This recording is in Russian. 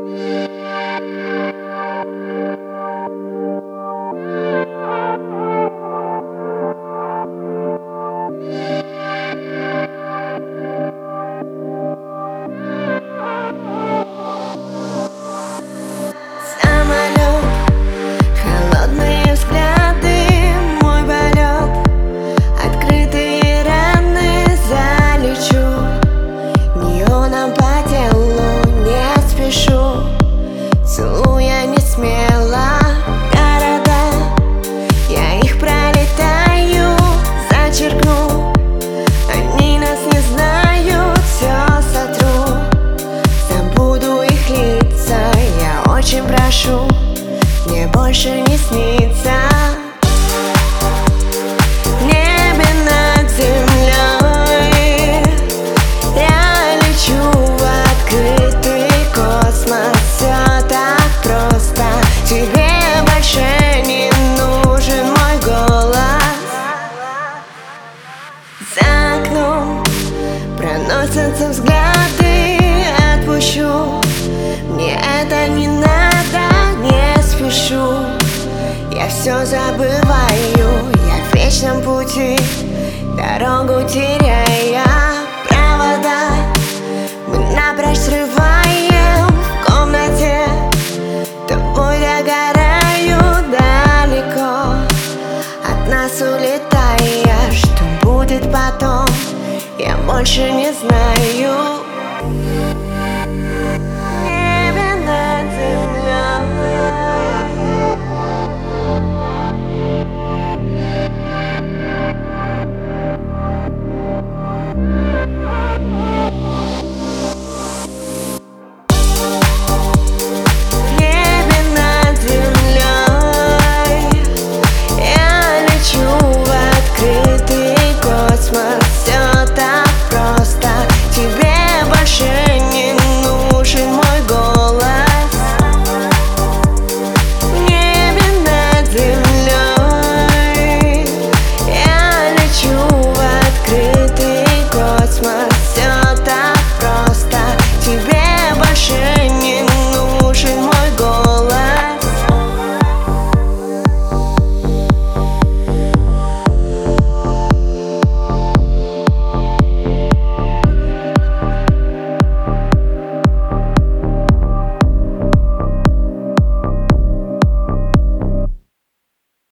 Целуя не смело города, я их пролетаю, зачеркну. Они нас не знают, все сотру, забуду их лица. Я очень прошу, мне больше не снится. За окном проносятся взгляды, отпущу. Мне это не надо, не спешу. Я все забываю, я в вечном пути, дорогу теряя провода. Мы напрочь срываем в комнате, тобой догораю далеко от нас улетая. Что будет потом, я больше не знаю.